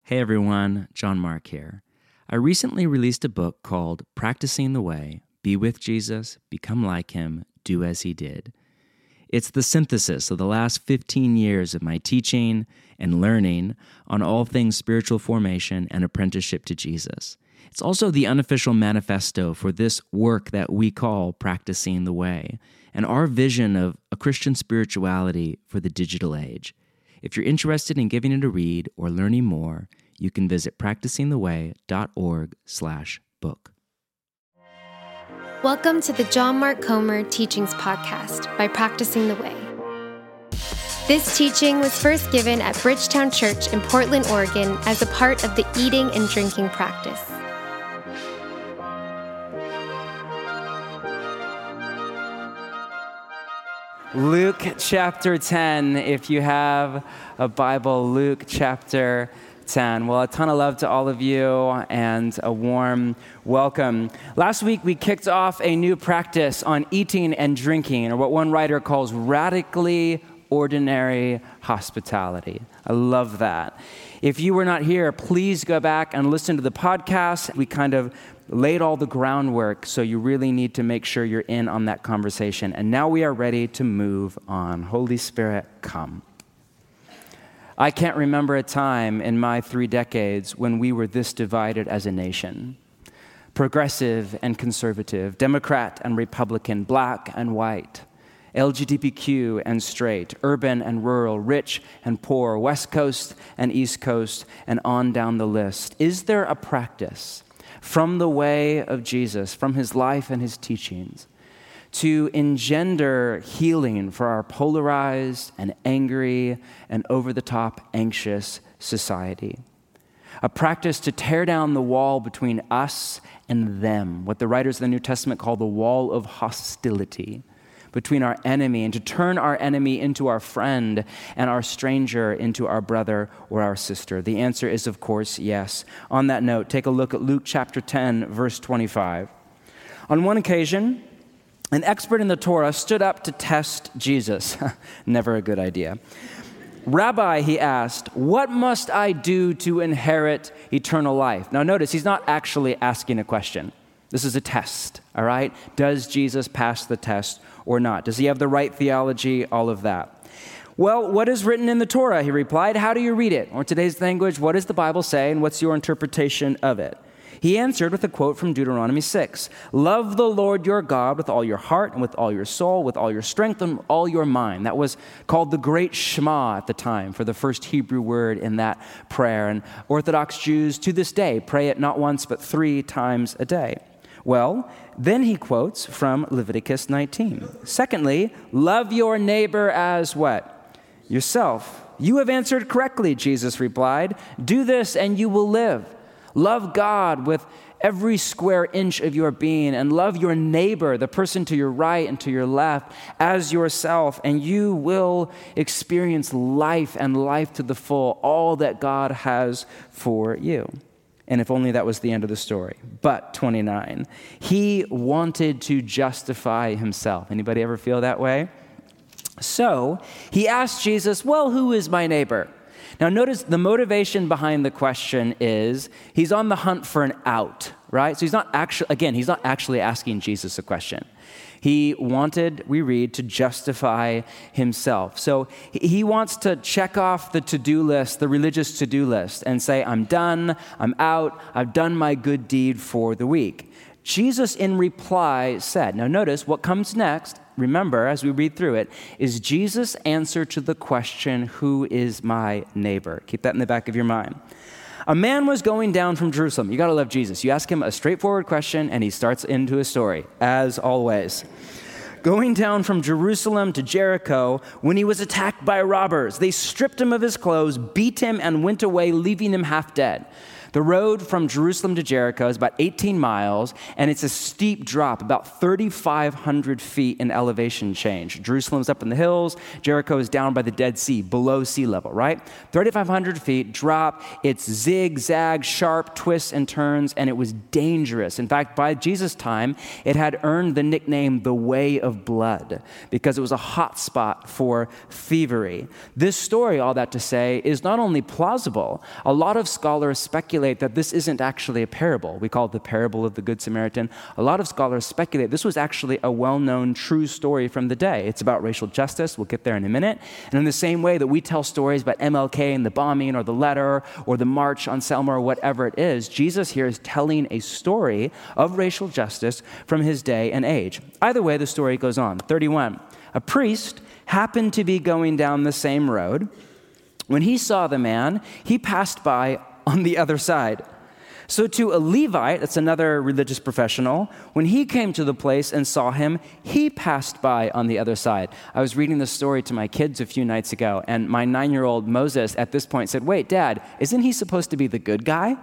Hey everyone, John Mark here. I recently released a book called Practicing the Way, Be with Jesus, Become Like Him, Do as He Did. It's the synthesis of the last 15 years of my teaching and learning on all things spiritual formation and apprenticeship to Jesus. It's also the unofficial manifesto for this work that we call Practicing the Way, and our vision of a Christian spirituality for the digital age. If you're interested in giving it a read or learning more, you can visit practicingtheway.org/book. Welcome to the John Mark Comer Teachings Podcast by Practicing the Way. This teaching was first given at Bridgetown Church in Portland, Oregon as a part of the eating and drinking practice. Luke chapter 10, if you have a Bible, Luke chapter 10. Well, a ton of love to all of you and a warm welcome. Last week, we kicked off a new practice on eating and drinking, or what one writer calls radically ordinary hospitality. I love that. If you were not here, please go back and listen to the podcast. We kind of laid all the groundwork, so you really need to make sure you're in on that conversation. And now we are ready to move on. Holy Spirit, come. I can't remember a time in my 3 decades when we were this divided as a nation. Progressive and conservative, Democrat and Republican, black and white, LGBTQ and straight, urban and rural, rich and poor, West Coast and East Coast, and on down the list. Is there a practice from the way of Jesus, from his life and his teachings, to engender healing for our polarized and angry and over-the-top anxious society? A practice to tear down the wall between us and them, what the writers of the New Testament call the wall of hostility between our enemy, and to turn our enemy into our friend and our stranger into our brother or our sister? The answer is, of course, yes. On that note, take a look at Luke chapter 10, verse 25. On one occasion, an expert in the Torah stood up to test Jesus. Never a good idea. Rabbi, he asked, what must I do to inherit eternal life? Now notice, he's not actually asking a question. This is a test, all right? Does Jesus pass the test or not? Does he have the right theology? All of that. Well, what is written in the Torah? He replied. How do you read it? Or in today's language, what does the Bible say, and what's your interpretation of it? He answered with a quote from Deuteronomy 6. Love the Lord your God with all your heart and with all your soul, with all your strength and all your mind. That was called the Great Shema at the time for the first Hebrew word in that prayer. And Orthodox Jews to this day pray it not once but 3 times a day. Well, then he quotes from Leviticus 19. Secondly, love your neighbor as what? Yourself. You have answered correctly, Jesus replied. Do this and you will live. Love God with every square inch of your being, and love your neighbor, the person to your right and to your left, as yourself, and you will experience life and life to the full, all that God has for you. And if only that was the end of the story. But 29, he wanted to justify himself. Anybody ever feel that way? So he asked Jesus, well, who is my neighbor? Now notice the motivation behind the question is he's on the hunt for an out, right? So he's not actually asking Jesus a question. He wanted, we read, to justify himself. So he wants to check off the to-do list, the religious to-do list, and say, I'm done, I'm out, I've done my good deed for the week. Jesus in reply said, now notice what comes next, remember as we read through it, is Jesus' answer to the question, who is my neighbor? Keep that in the back of your mind. A man was going down from Jerusalem. You got to love Jesus. You ask him a straightforward question, and he starts into a story, as always. Going down from Jerusalem to Jericho, when he was attacked by robbers, they stripped him of his clothes, beat him, and went away, leaving him half dead. The road from Jerusalem to Jericho is about 18 miles, and it's a steep drop, about 3,500 feet in elevation change. Jerusalem's up in the hills. Jericho is down by the Dead Sea, below sea level, right? 3,500 feet drop. It's zigzag, sharp twists and turns, and it was dangerous. In fact, by Jesus' time, it had earned the nickname the Way of Blood because it was a hot spot for thievery. This story, all that to say, is not only plausible, a lot of scholars speculate that this isn't actually a parable. We call it the parable of the Good Samaritan. A lot of scholars speculate this was actually a well-known true story from the day. It's about racial justice. We'll get there in a minute. And in the same way that we tell stories about MLK and the bombing or the letter or the march on Selma or whatever it is, Jesus here is telling a story of racial justice from his day and age. Either way, the story goes on. 31. A priest happened to be going down the same road. When he saw the man, he passed by on the other side. So to a Levite, that's another religious professional, when he came to the place and saw him, he passed by on the other side. I was reading this story to my kids a few nights ago, and my 9-year-old Moses at this point said, "Wait, Dad, isn't he supposed to be the good guy?"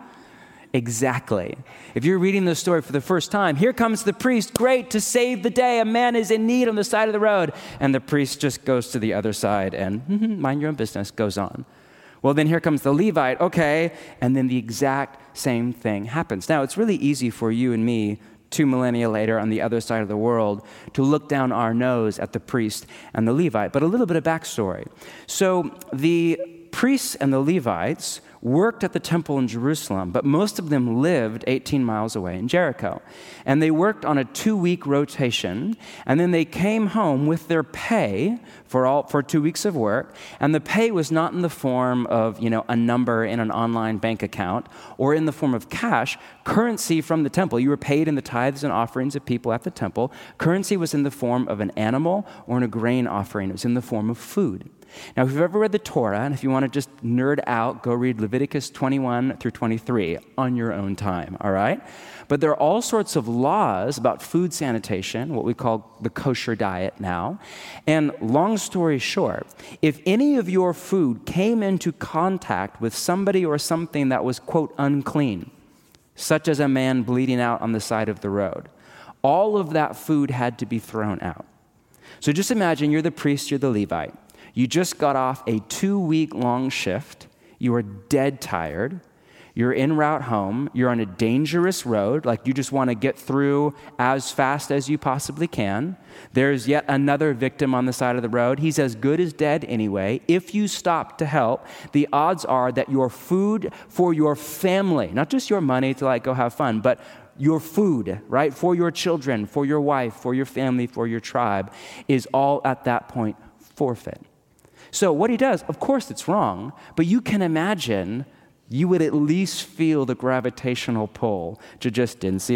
Exactly. If you're reading this story for the first time, here comes the priest, great, to save the day. A man is in need on the side of the road. And the priest just goes to the other side and mind your own business, goes on. Well, then here comes the Levite, okay, and then the exact same thing happens. Now, it's really easy for you and me 2 millennia later on the other side of the world to look down our nose at the priest and the Levite. But a little bit of backstory. So the priests and the Levites worked at the temple in Jerusalem, but most of them lived 18 miles away in Jericho. And they worked on a 2-week rotation, and then they came home with their pay for 2 weeks of work, and the pay was not in the form of, a number in an online bank account or in the form of cash, currency from the temple. You were paid in the tithes and offerings of people at the temple. Currency was in the form of an animal or in a grain offering. It was in the form of food. Now, if you've ever read the Torah, and if you want to just nerd out, go read Leviticus 21 through 23 on your own time, all right? But there are all sorts of laws about food sanitation, what we call the kosher diet now. And long story short, if any of your food came into contact with somebody or something that was, quote, unclean, such as a man bleeding out on the side of the road, all of that food had to be thrown out. So just imagine you're the priest, you're the Levite. You just got off a 2-week-long shift. You are dead tired. You're en route home. You're on a dangerous road, like you just want to get through as fast as you possibly can. There's yet another victim on the side of the road. He's as good as dead anyway. If you stop to help, the odds are that your food for your family, not just your money to go have fun, but your food, right, for your children, for your wife, for your family, for your tribe, is all at that point forfeit. So what he does, of course it's wrong, but you can imagine you would at least feel the gravitational pull to just didn't see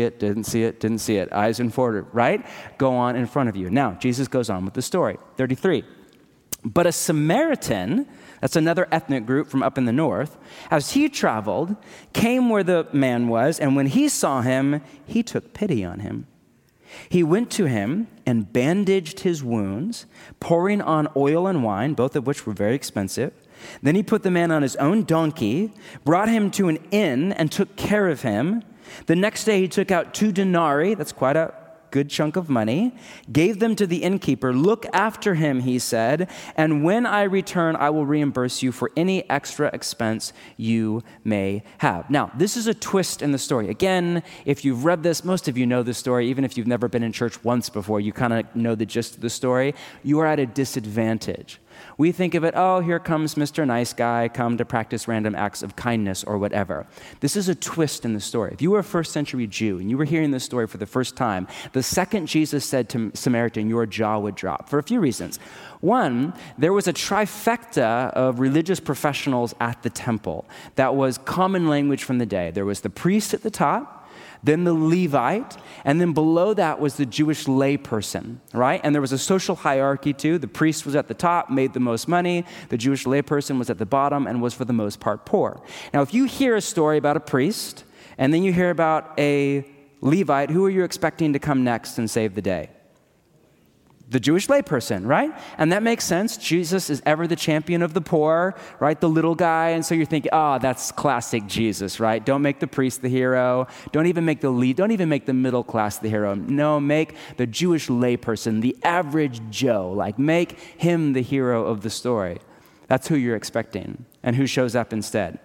it, eyes in forward, right? Go on in front of you. Now, Jesus goes on with the story. 33. But a Samaritan, that's another ethnic group from up in the north, as he traveled, came where the man was, and when he saw him, he took pity on him. He went to him and bandaged his wounds, pouring on oil and wine, both of which were very expensive. Then he put the man on his own donkey, brought him to an inn, and took care of him. The next day he took out 2 denarii, that's quite a good chunk of money, gave them to the innkeeper. Look after him, he said, and when I return, I will reimburse you for any extra expense you may have. Now, this is a twist in the story. Again, if you've read this, most of you know the story. Even if you've never been in church once before, you kind of know the gist of the story. You are at a disadvantage. We think of it, oh, here comes Mr. Nice Guy, come to practice random acts of kindness or whatever. This is a twist in the story. If you were a first century Jew and you were hearing this story for the first time, the second Jesus said to Samaritan, your jaw would drop for a few reasons. One, there was a trifecta of religious professionals at the temple that was common language from the day. There was the priest at the top, then the Levite, and then below that was the Jewish layperson, right? And there was a social hierarchy too. The priest was at the top, made the most money. The Jewish layperson was at the bottom and was for the most part poor. Now, if you hear a story about a priest, and then you hear about a Levite, who are you expecting to come next and save the day? the Jewish layperson, right? And that makes sense. Jesus is ever the champion of the poor, right? The little guy. And so you're thinking, that's classic Jesus, right? Don't make the priest the hero. Don't even make the lead. Don't even make the middle class the hero. No, make the Jewish layperson, the average Joe, like make him the hero of the story. That's who you're expecting. And who shows up instead?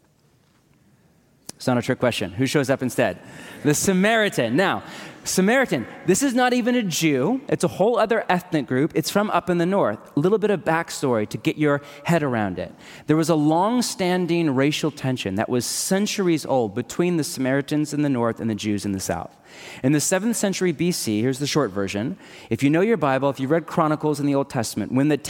It's not a trick question. Who shows up instead? The Samaritan. Now, Samaritan, this is not even a Jew. It's a whole other ethnic group. It's from up in the north. A little bit of backstory to get your head around it. There was a long-standing racial tension that was centuries old between the Samaritans in the north and the Jews in the south. In the 7th century BC, here's the short version. If you know your Bible, if you read Chronicles in the Old Testament, when the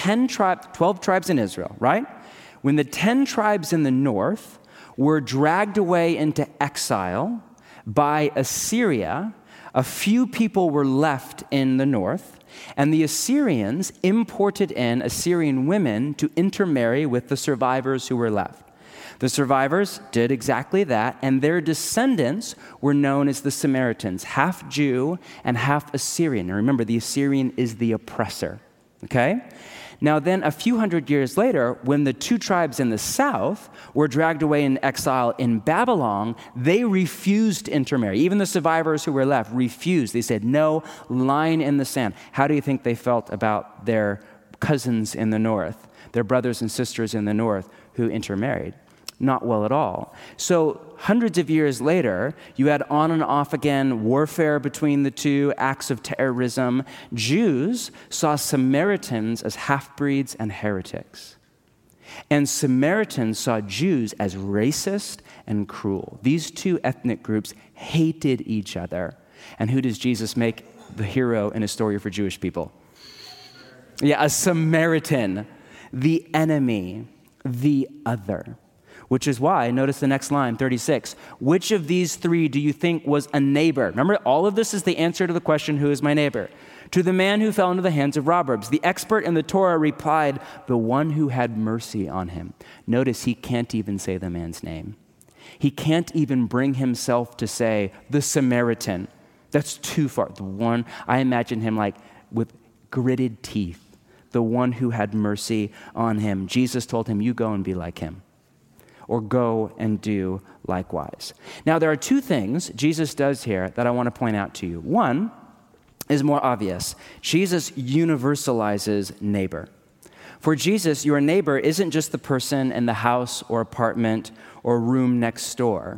12 tribes in Israel, right? When the 10 tribes in the north were dragged away into exile by Assyria, a few people were left in the north, and the Assyrians imported in Assyrian women to intermarry with the survivors who were left. The survivors did exactly that, and their descendants were known as the Samaritans, half Jew and half Assyrian. And remember, the Assyrian is the oppressor, okay? Now then, a few hundred years later, when the 2 tribes in the south were dragged away in exile in Babylon, they refused to intermarry. Even the survivors who were left refused. They said, no, line in the sand. How do you think they felt about their cousins in the north, their brothers and sisters in the north who intermarried? Not well at all. So hundreds of years later, you had on and off again warfare between the two, acts of terrorism. Jews saw Samaritans as half-breeds and heretics. And Samaritans saw Jews as racist and cruel. These two ethnic groups hated each other. And who does Jesus make the hero in a story for Jewish people? Yeah, a Samaritan, the enemy, the other. Which is why, notice the next line, 36. Which of these 3 do you think was a neighbor? Remember, all of this is the answer to the question, who is my neighbor? To the man who fell into the hands of robbers. The expert in the Torah replied, the one who had mercy on him. Notice he can't even say the man's name. He can't even bring himself to say, the Samaritan. That's too far. The one, I imagine him like with gritted teeth. The one who had mercy on him. Jesus told him, you go and be like him. Or go and do likewise. Now, there are 2 things Jesus does here that I want to point out to you. One is more obvious. Jesus universalizes neighbor. For Jesus, your neighbor isn't just the person in the house or apartment or room next door.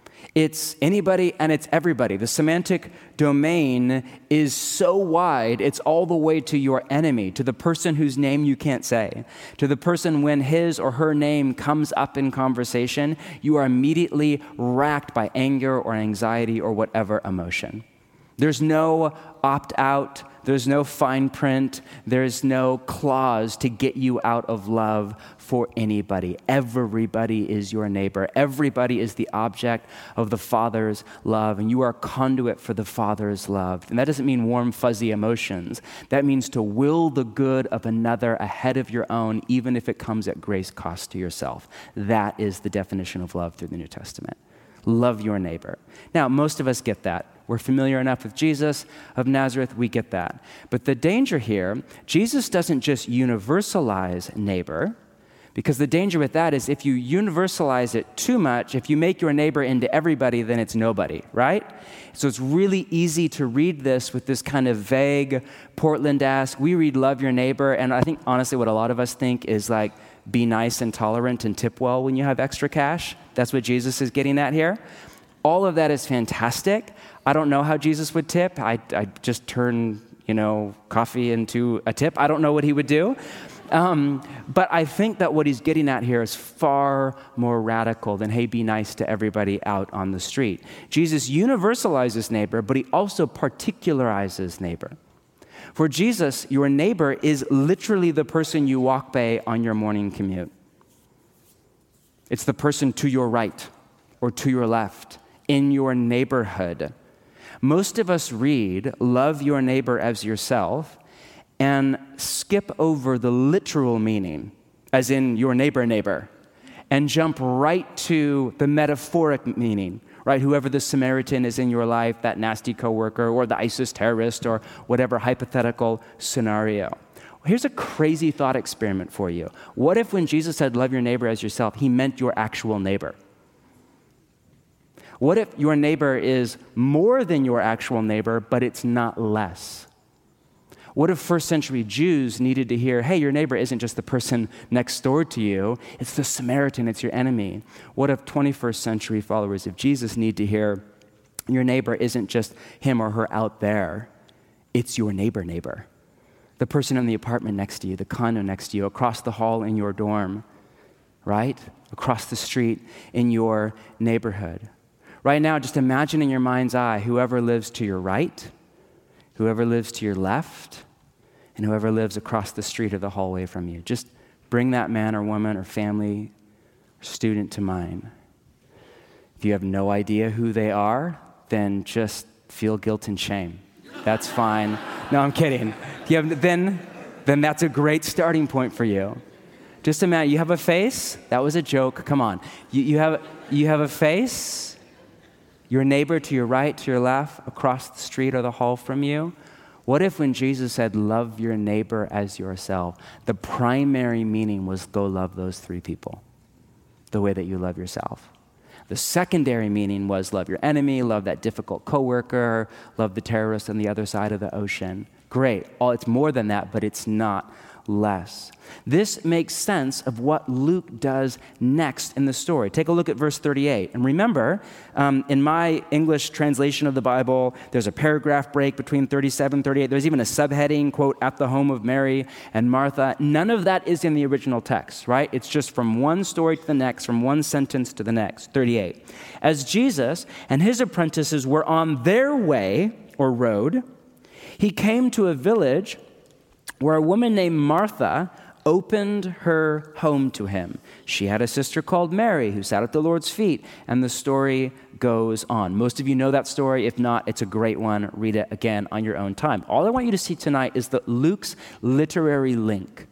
It's anybody and it's everybody. The semantic domain is so wide, it's all the way to your enemy, to the person whose name you can't say, to the person when his or her name comes up in conversation, you are immediately racked by anger or anxiety or whatever emotion. There's no opt-out, there's no fine print, there's no clause to get you out of love for anybody. Everybody is your neighbor. Everybody is the object of the Father's love, and you are a conduit for the Father's love. And that doesn't mean warm, fuzzy emotions. That means to will the good of another ahead of your own, even if it comes at great cost to yourself. That is the definition of love through the New Testament. Love your neighbor. Now, most of us get that. We're familiar enough with Jesus of Nazareth, we get that. But the danger here, Jesus doesn't just universalize neighbor, because the danger with that is if you universalize it too much, if you make your neighbor into everybody, then it's nobody, right? So it's really easy to read this with this kind of vague Portland-esque, we read love your neighbor, and I think honestly what a lot of us think is like, be nice and tolerant and tip well when you have extra cash. That's what Jesus is getting at here. All of that is fantastic. I don't know how Jesus would tip. I just turn, coffee into a tip. I don't know what he would do. But I think that what he's getting at here is far more radical than, hey, be nice to everybody out on the street. Jesus universalizes neighbor, but he also particularizes neighbor. For Jesus, your neighbor is literally the person you walk by on your morning commute. It's the person to your right or to your left in your neighborhood. Most of us read, love your neighbor as yourself, and skip over the literal meaning, as in your neighbor, and jump right to the metaphoric meaning, right? Whoever the Samaritan is in your life, that nasty coworker or the ISIS terrorist or whatever hypothetical scenario. Here's a crazy thought experiment for you. What if when Jesus said, love your neighbor as yourself, he meant your actual neighbor? What if your neighbor is more than your actual neighbor, but it's not less? What if first century Jews needed to hear, hey, your neighbor isn't just the person next door to you, it's the Samaritan, it's your enemy? What if 21st century followers of Jesus need to hear, your neighbor isn't just him or her out there, it's your neighbor. The person in the apartment next to you, the condo next to you, across the hall in your dorm, right? Across the street in your neighborhood. Right now, just imagine in your mind's eye whoever lives to your right, whoever lives to your left, and whoever lives across the street or the hallway from you. Just bring that man or woman or family or student to mind. If you have no idea who they are, then just feel guilt and shame. That's fine. No, I'm kidding. Then that's a great starting point for you. Just imagine, you have a face? That was a joke. Come on. You have a face? Your neighbor to your right, to your left, across the street or the hall from you? What if when Jesus said, love your neighbor as yourself, the primary meaning was go love those three people the way that you love yourself? The secondary meaning was love your enemy, love that difficult coworker, love the terrorist on the other side of the ocean. Great. It's more than that, but it's not less. This makes sense of what Luke does next in the story. Take a look at verse 38. And remember, in my English translation of the Bible, there's a paragraph break between 37 and 38. There's even a subheading, quote, at the home of Mary and Martha. None of that is in the original text, right? It's just from one story to the next, from one sentence to the next. 38. As Jesus and his apprentices were on their way, or road, he came to a village where a woman named Martha opened her home to him. She had a sister called Mary who sat at the Lord's feet, and the story goes on. Most of you know that story. If not, it's a great one. Read it again on your own time. All I want you to see tonight is Luke's literary link.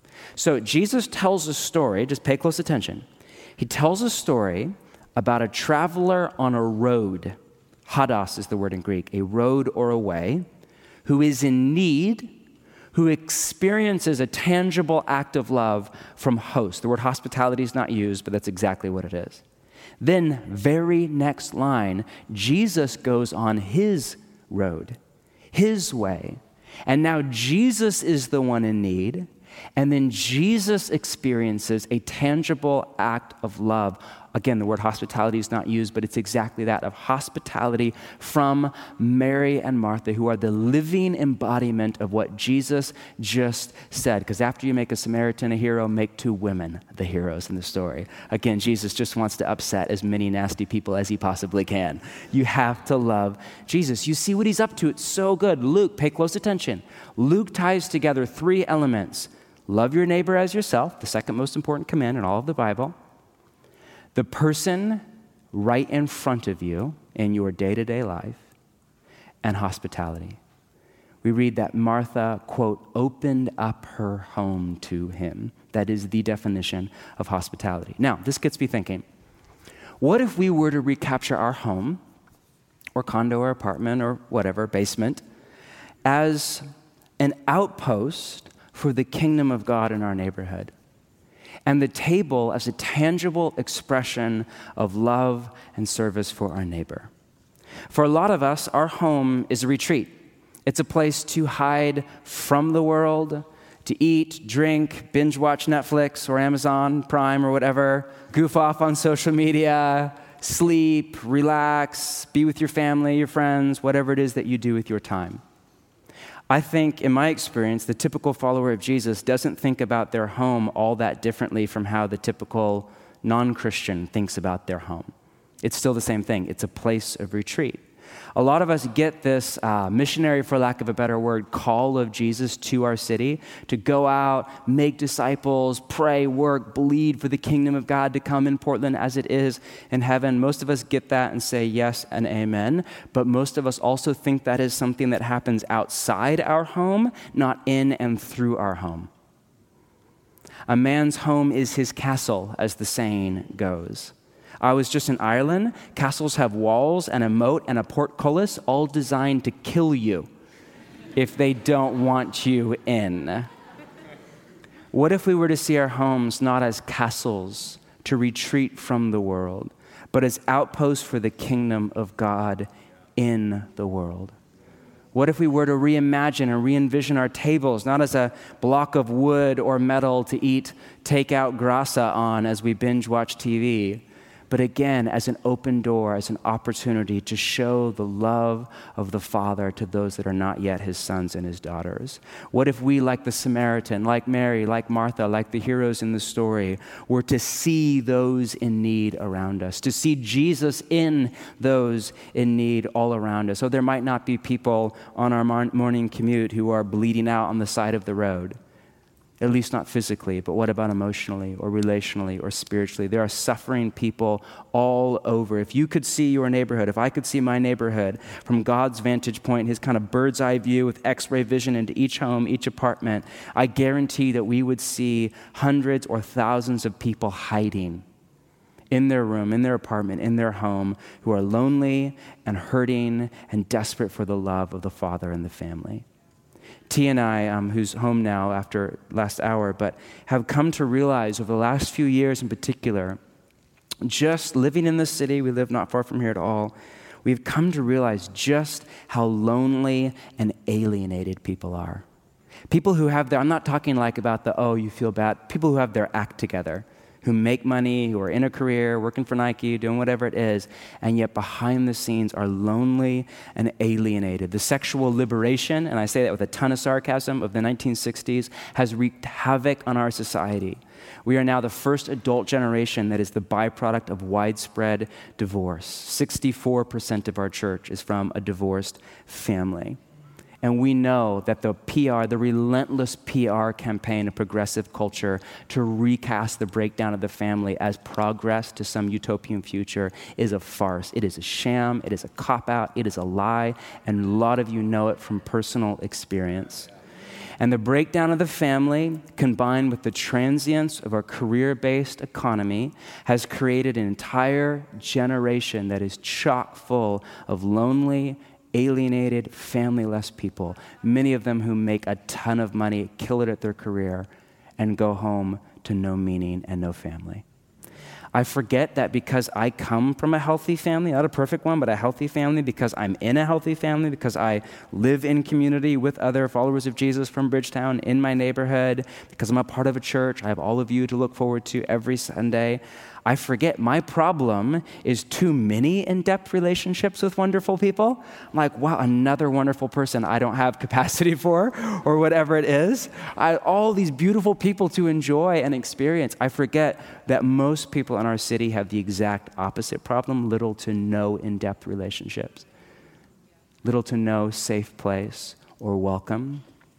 So Jesus tells a story, just pay close attention. He tells a story about a traveler on a road. Hados is the word in Greek, a road or a way, who is in need, who experiences a tangible act of love from host. The word hospitality is not used, but that's exactly what it is. Then, very next line, Jesus goes on his road, his way. And now Jesus is the one in need, and then Jesus experiences a tangible act of love. Again, the word hospitality is not used, but it's exactly that, of hospitality from Mary and Martha, who are the living embodiment of what Jesus just said. Because after you make a Samaritan a hero, make two women the heroes in the story. Again, Jesus just wants to upset as many nasty people as he possibly can. You have to love Jesus. You see what he's up to. It's so good. Luke, pay close attention. Luke ties together three elements. Love your neighbor as yourself, the second most important command in all of the Bible. The person right in front of you in your day-to-day life, and hospitality. We read that Martha, quote, opened up her home to him. That is the definition of hospitality. Now, this gets me thinking, what if we were to recapture our home, or condo, or apartment, or whatever, basement, as an outpost for the kingdom of God in our neighborhood? And the table as a tangible expression of love and service for our neighbor. For a lot of us, our home is a retreat. It's a place to hide from the world, to eat, drink, binge watch Netflix or Amazon Prime or whatever, goof off on social media, sleep, relax, be with your family, your friends, whatever it is that you do with your time. I think, in my experience, the typical follower of Jesus doesn't think about their home all that differently from how the typical non-Christian thinks about their home. It's still the same thing. It's a place of retreat. A lot of us get this missionary, for lack of a better word, call of Jesus to our city to go out, make disciples, pray, work, bleed for the kingdom of God to come in Portland as it is in heaven. Most of us get that and say yes and amen, but most of us also think that is something that happens outside our home, not in and through our home. A man's home is his castle, as the saying goes. I was just in Ireland. Castles have walls and a moat and a portcullis, all designed to kill you if they don't want you in. What if we were to see our homes not as castles to retreat from the world, but as outposts for the kingdom of God in the world? What if we were to reimagine and re-envision our tables, not as a block of wood or metal to eat takeout grasa on as we binge watch TV, but again, as an open door, as an opportunity to show the love of the Father to those that are not yet his sons and his daughters? What if we, like the Samaritan, like Mary, like Martha, like the heroes in the story, were to see those in need around us, to see Jesus in those in need all around us? So there might not be people on our morning commute who are bleeding out on the side of the road, at least not physically, but what about emotionally or relationally or spiritually? There are suffering people all over. If you could see your neighborhood, if I could see my neighborhood from God's vantage point, his kind of bird's eye view with x-ray vision into each home, each apartment, I guarantee that we would see hundreds or thousands of people hiding in their room, in their apartment, in their home, who are lonely and hurting and desperate for the love of the Father and the family. T and I, who's home now after last hour, but have come to realize over the last few years in particular, just living in the city, we live not far from here at all, we've come to realize just how lonely and alienated people are. People who have I'm not talking like about you feel bad, people who have their act together, who make money, who are in a career, working for Nike, doing whatever it is, and yet behind the scenes are lonely and alienated. The sexual liberation, and I say that with a ton of sarcasm, of the 1960s has wreaked havoc on our society. We are now the first adult generation that is the byproduct of widespread divorce. 64% of our church is from a divorced family. And we know that the relentless PR campaign of progressive culture to recast the breakdown of the family as progress to some utopian future is a farce. It is a sham. It is a cop-out. It is a lie. And a lot of you know it from personal experience. And the breakdown of the family, combined with the transience of our career-based economy, has created an entire generation that is chock full of lonely, alienated, family-less people, many of them who make a ton of money, kill it at their career, and go home to no meaning and no family. I forget that because I come from a healthy family, not a perfect one, but a healthy family, because I'm in a healthy family, because I live in community with other followers of Jesus from Bridgetown in my neighborhood, because I'm a part of a church, I have all of you to look forward to every Sunday. I forget my problem is too many in-depth relationships with wonderful people. I'm like, wow, another wonderful person I don't have capacity for, or whatever it is. All these beautiful people to enjoy and experience. I forget that most people in our city have the exact opposite problem, little to no in-depth relationships, little to no safe place or welcome.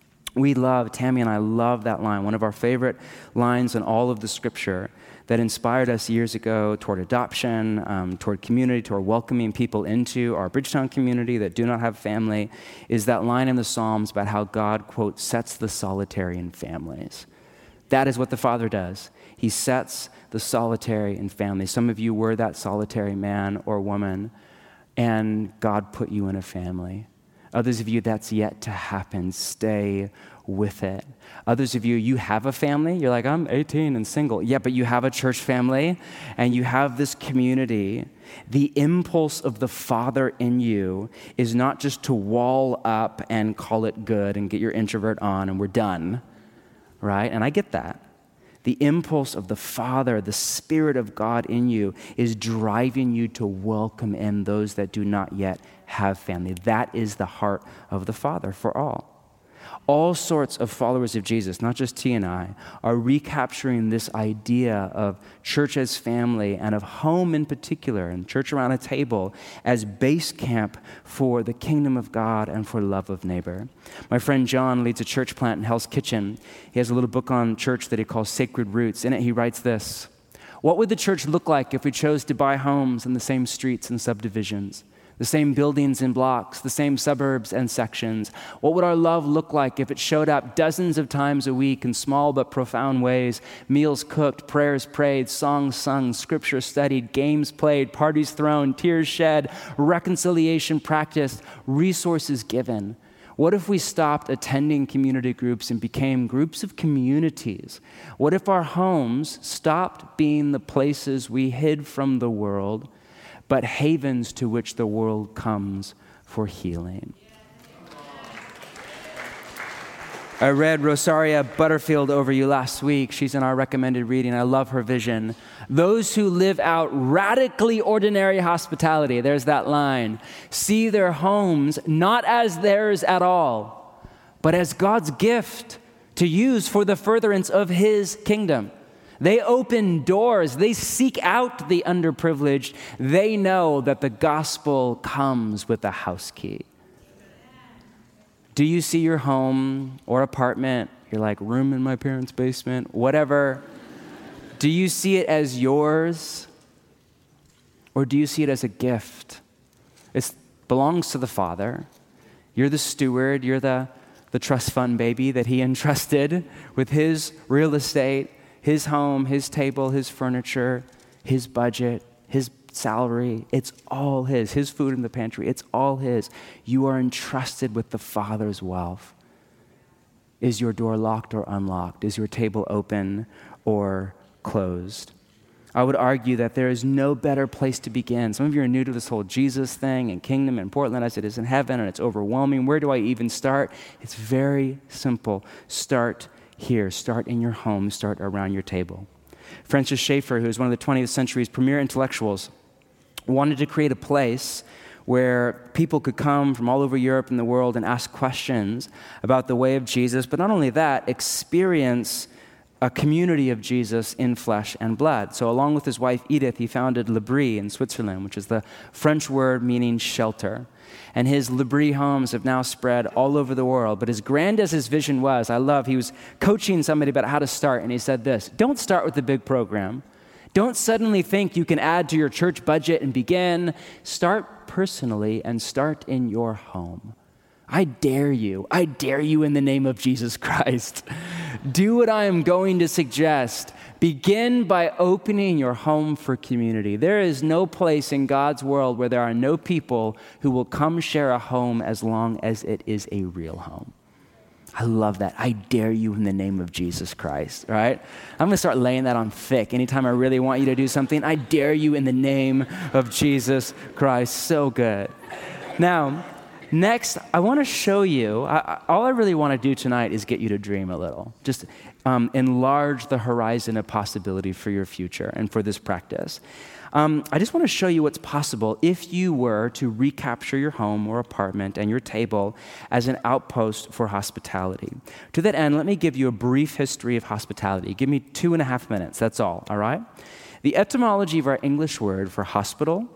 Tammy and I love that line, one of our favorite lines in all of the scripture that inspired us years ago toward adoption, toward community, toward welcoming people into our Bridgetown community that do not have family, is that line in the Psalms about how God, quote, sets the solitary in families. That is what the Father does. He sets the solitary in families. Some of you were that solitary man or woman, and God put you in a family. Others of you, that's yet to happen. Stay with it. Others of you, you have a family. You're like, I'm 18 and single. Yeah, but you have a church family and you have this community. The impulse of the Father in you is not just to wall up and call it good and get your introvert on and we're done, right? And I get that. The impulse of the Father, the Spirit of God in you, is driving you to welcome in those that do not yet have family. That is the heart of the Father for all. All sorts of followers of Jesus, not just T and I, are recapturing this idea of church as family and of home in particular, and church around a table as base camp for the kingdom of God and for love of neighbor. My friend John leads a church plant in Hell's Kitchen. He has a little book on church that he calls Sacred Roots. In it, he writes this: what would the church look like if we chose to buy homes in the same streets and subdivisions? the same buildings and blocks, the same suburbs and sections? What would our love look like if it showed up dozens of times a week in small but profound ways? Meals cooked, prayers prayed, songs sung, scripture studied, games played, parties thrown, tears shed, reconciliation practiced, resources given. What if we stopped attending community groups and became groups of communities? What if our homes stopped being the places we hid from the world, but havens to which the world comes for healing? I read Rosaria Butterfield over you last week. She's in our recommended reading. I love her vision. Those who live out radically ordinary hospitality, there's that line, see their homes not as theirs at all, but as God's gift to use for the furtherance of his kingdom. They open doors. They seek out the underprivileged. They know that the gospel comes with a house key. Do you see your home or apartment, you're like, room in my parents' basement, whatever. Do you see it as yours, or do you see it as a gift? It belongs to the Father. You're the steward. You're the trust fund baby that he entrusted with his real estate, his home, his table, his furniture, his budget, his salary. It's all his food in the pantry. It's all his. You are entrusted with the Father's wealth. Is your door locked or unlocked? Is your table open or closed? I would argue that there is no better place to begin. Some of you are new to this whole Jesus thing and kingdom in Portland as it is in heaven, and it's overwhelming. Where do I even start? It's very simple. Start here. Start in your home. Start around your table. Francis Schaeffer, who is one of the 20th century's premier intellectuals, wanted to create a place where people could come from all over Europe and the world and ask questions about the way of Jesus, but not only that, experience a community of Jesus in flesh and blood. So along with his wife Edith, he founded L'Abri in Switzerland, which is the French word meaning shelter. And his L'Abri homes have now spread all over the world. But as grand as his vision was, he was coaching somebody about how to start, and he said this: don't start with the big program. Don't suddenly think you can add to your church budget and begin. Start personally and start in your home. I dare you in the name of Jesus Christ. Do what I am going to suggest. Begin by opening your home for community. There is no place in God's world where there are no people who will come share a home as long as it is a real home. I love that. I dare you in the name of Jesus Christ, right? I'm going to start laying that on thick. Anytime I really want you to do something, I dare you in the name of Jesus Christ. So good. Now, next, I want to show you, all I really want to do tonight is get you to dream a little. Just enlarge the horizon of possibility for your future and for this practice. I just want to show you what's possible if you were to recapture your home or apartment and your table as an outpost for hospitality. To that end, let me give you a brief history of hospitality. Give me 2.5 minutes, that's all right? The etymology of our English word for hospital,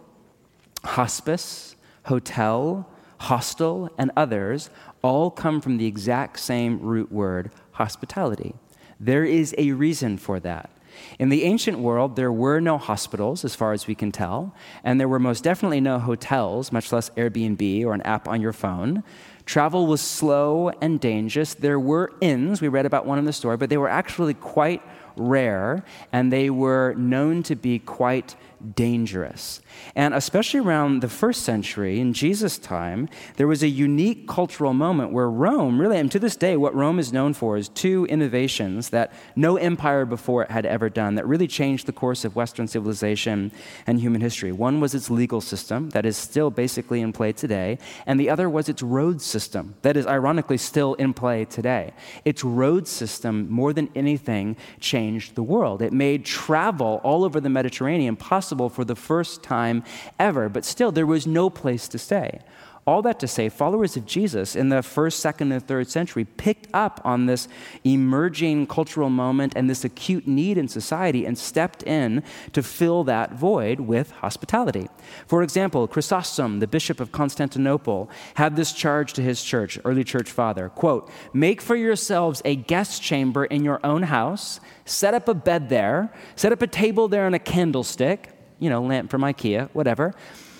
hospice, hotel, hostel, and others all come from the exact same root word, hospitality. There is a reason for that. In the ancient world, there were no hospitals, as far as we can tell, and there were most definitely no hotels, much less Airbnb or an app on your phone. Travel was slow and dangerous. There were inns, we read about one in the story, but they were actually quite rare, and they were known to be quite dangerous. And especially around the first century, in Jesus' time, there was a unique cultural moment where Rome, really, and to this day, what Rome is known for is two innovations that no empire before it had ever done that really changed the course of Western civilization and human history. One was its legal system that is still basically in play today, and the other was its road system that is ironically still in play today. Its road system, more than anything, changed the world. It made travel all over the Mediterranean possible for the first time ever, but still there was no place to stay. All that to say, followers of Jesus in the first, second, and third century picked up on this emerging cultural moment and this acute need in society and stepped in to fill that void with hospitality. For example, Chrysostom, the bishop of Constantinople, had this charge to his church, early church father, quote, "Make for yourselves a guest chamber in your own house, set up a bed there, set up a table there and a candlestick," lamp from IKEA, whatever.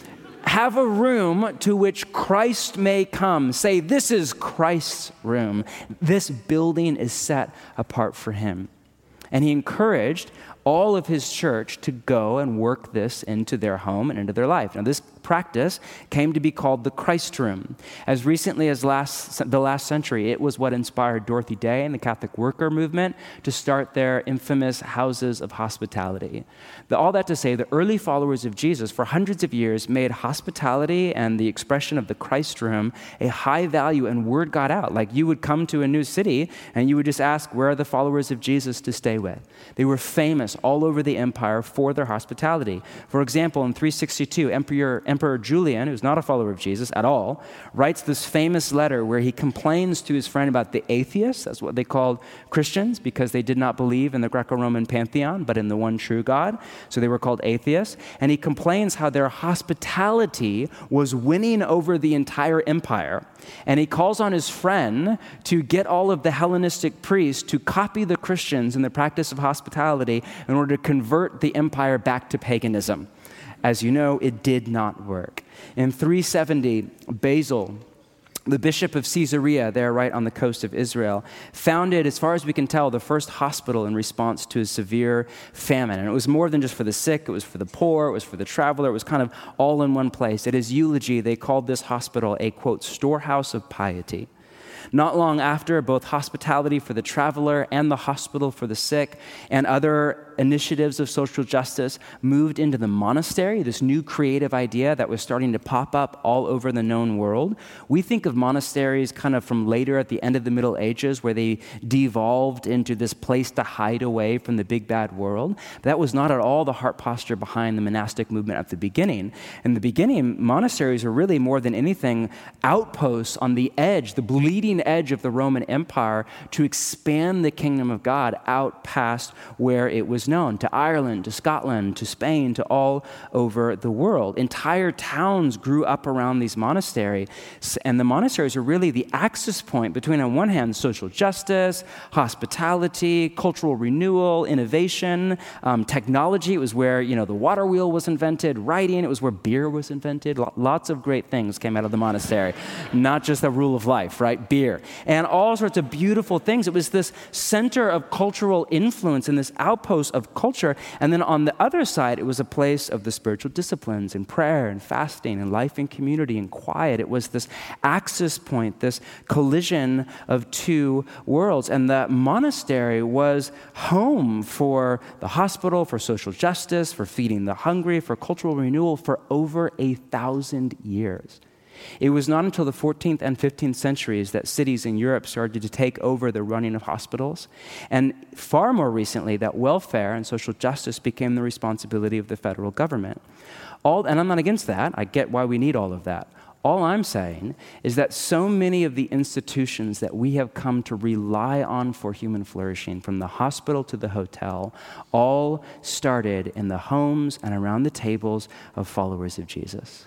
have a room to which Christ may come. Say, this is Christ's room. This building is set apart for him. And he encouraged all of his church to go and work this into their home and into their life. Now, this practice came to be called the Christ Room. As recently as the last century, it was what inspired Dorothy Day and the Catholic worker movement to start their infamous houses of hospitality. All that to say, the early followers of Jesus for hundreds of years made hospitality and the expression of the Christ Room a high value, and word got out. Like, you would come to a new city and you would just ask, where are the followers of Jesus to stay with? They were famous all over the empire for their hospitality. For example, in 362, Emperor Julian, who's not a follower of Jesus at all, writes this famous letter where he complains to his friend about the atheists. That's what they called Christians, because they did not believe in the Greco-Roman pantheon, but in the one true God. So they were called atheists. And he complains how their hospitality was winning over the entire empire. And he calls on his friend to get all of the Hellenistic priests to copy the Christians in the practice of hospitality in order to convert the empire back to paganism. As you know, it did not work. In 370, Basil, the bishop of Caesarea, there right on the coast of Israel, founded, as far as we can tell, the first hospital in response to a severe famine. And it was more than just for the sick, it was for the poor, it was for the traveler, it was kind of all in one place. At his eulogy, they called this hospital a, quote, storehouse of piety. Not long after, both hospitality for the traveler and the hospital for the sick and other initiatives of social justice moved into the monastery, this new creative idea that was starting to pop up all over the known world. We think of monasteries kind of from later at the end of the Middle Ages, where they devolved into this place to hide away from the big bad world. That was not at all the heart posture behind the monastic movement at the beginning. In the beginning, monasteries were really more than anything outposts on the edge, the bleeding edge of the Roman Empire, to expand the kingdom of God out past where it was known, to Ireland, to Scotland, to Spain, to all over the world. Entire towns grew up around these monasteries, and the monasteries are really the axis point between, on one hand, social justice, hospitality, cultural renewal, innovation, technology. It was where, the water wheel was invented, writing. It was where beer was invented. Lots of great things came out of the monastery, not just the rule of life, right? Beer. And all sorts of beautiful things. It was this center of cultural influence and this outpost of culture. And then on the other side, it was a place of the spiritual disciplines and prayer and fasting and life in community and quiet. It was this axis point, this collision of two worlds. And the monastery was home for the hospital, for social justice, for feeding the hungry, for cultural renewal for over 1,000 years. It was not until the 14th and 15th centuries that cities in Europe started to take over the running of hospitals. And far more recently, that welfare and social justice became the responsibility of the federal government. And I'm not against that. I get why we need all of that. All I'm saying is that so many of the institutions that we have come to rely on for human flourishing, from the hospital to the hotel, all started in the homes and around the tables of followers of Jesus.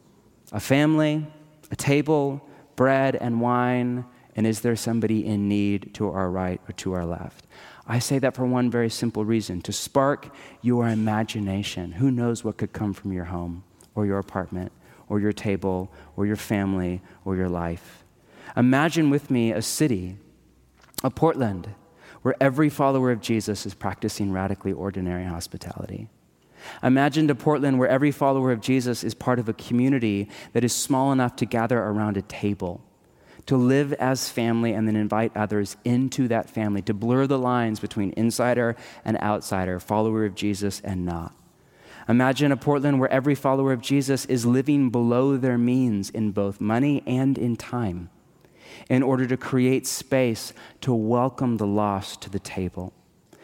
A family, a table, bread and wine, and is there somebody in need to our right or to our left? I say that for one very simple reason, to spark your imagination. Who knows what could come from your home or your apartment or your table or your family or your life. Imagine with me a city, a Portland, where every follower of Jesus is practicing radically ordinary hospitality. Imagine a Portland where every follower of Jesus is part of a community that is small enough to gather around a table, to live as family and then invite others into that family, to blur the lines between insider and outsider, follower of Jesus and not. Imagine a Portland where every follower of Jesus is living below their means in both money and in time, in order to create space to welcome the lost to the table.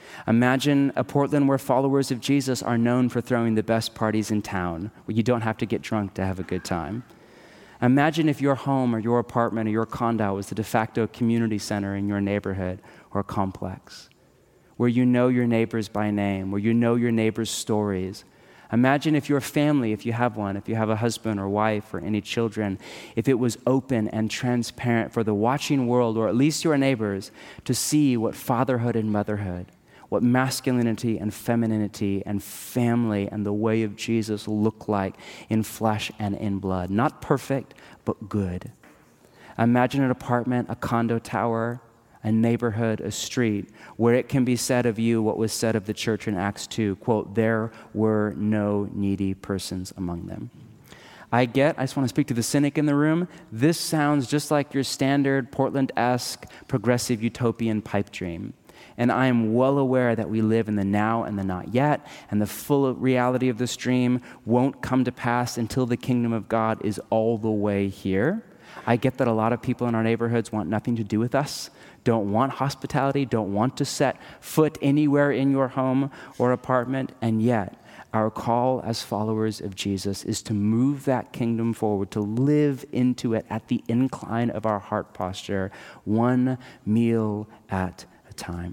Imagine a Portland where followers of Jesus are known for throwing the best parties in town, where you don't have to get drunk to have a good time. Imagine if your home or your apartment or your condo was the de facto community center in your neighborhood or complex, where you know your neighbors by name, where you know your neighbors' stories. Imagine if your family, if you have one, if you have a husband or wife or any children, if it was open and transparent for the watching world, or at least your neighbors, to see what fatherhood and motherhood, what masculinity and femininity and family and the way of Jesus look like in flesh and in blood. Not perfect, but good. Imagine an apartment, a condo tower, a neighborhood, a street, where it can be said of you what was said of the church in Acts 2, quote, there were no needy persons among them. I just want to speak to the cynic in the room. This sounds just like your standard Portland-esque progressive utopian pipe dream. And I am well aware that we live in the now and the not yet, and the full reality of this dream won't come to pass until the kingdom of God is all the way here. I get that a lot of people in our neighborhoods want nothing to do with us, don't want hospitality, don't want to set foot anywhere in your home or apartment, and yet our call as followers of Jesus is to move that kingdom forward, to live into it at the incline of our heart posture, one meal at a time.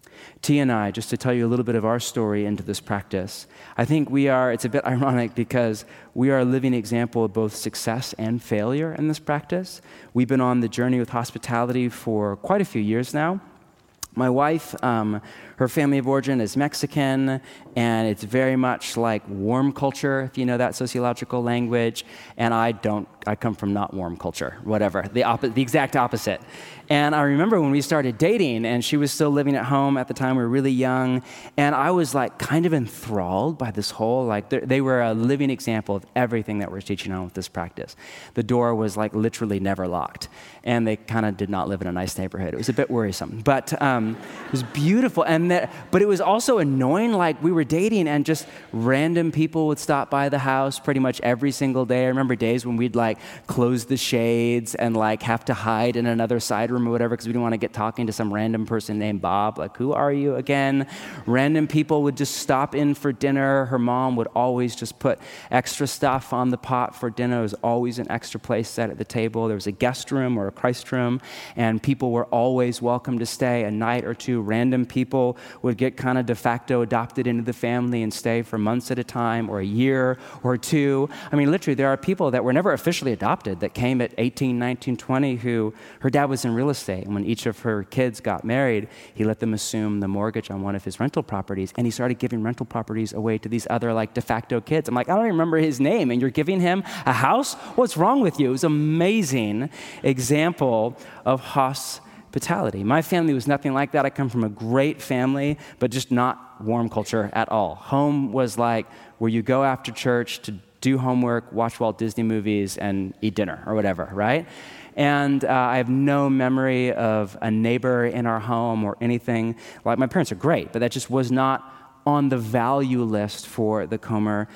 T and I, just to tell you a little bit of our story into this practice, I think it's a bit ironic because we are a living example of both success and failure in this practice. We've been on the journey with hospitality for quite a few years now. My wife, her family of origin is Mexican, and it's very much like warm culture, if you know that sociological language, and I come from not warm culture, whatever, the exact opposite. And I remember when we started dating, and she was still living at home at the time, we were really young, and I was like kind of enthralled by this whole, like they were a living example of everything that we're teaching on with this practice. The door was like literally never locked, and they kind of did not live in a nice neighborhood. It was a bit worrisome, but it was beautiful. But it was also annoying, like we were dating and just random people would stop by the house pretty much every single day. I remember days when we'd like close the shades and like have to hide in another side room or whatever because we didn't want to get talking to some random person named Bob. Like, who are you again? Random people would just stop in for dinner. Her mom would always just put extra stuff on the pot for dinner. There was always an extra place set at the table. There was a guest room or a Christ room, and people were always welcome to stay a night or two. Random people would get kind of de facto adopted into the family and stay for months at a time or a year or two. I mean, literally, there are people that were never officially adopted that came at 18, 19, 20 who her dad was in real estate. And when each of her kids got married, he let them assume the mortgage on one of his rental properties. And he started giving rental properties away to these other like de facto kids. I'm like, I don't even remember his name. And you're giving him a house? What's wrong with you? It was an amazing example of hospitality. My family was nothing like that. I come from a great family, but just not warm culture at all. Home was like where you go after church to do homework, watch Walt Disney movies, and eat dinner or whatever, right? And I have no memory of a neighbor in our home or anything. Like, my parents are great, but that just was not on the value list for the Comer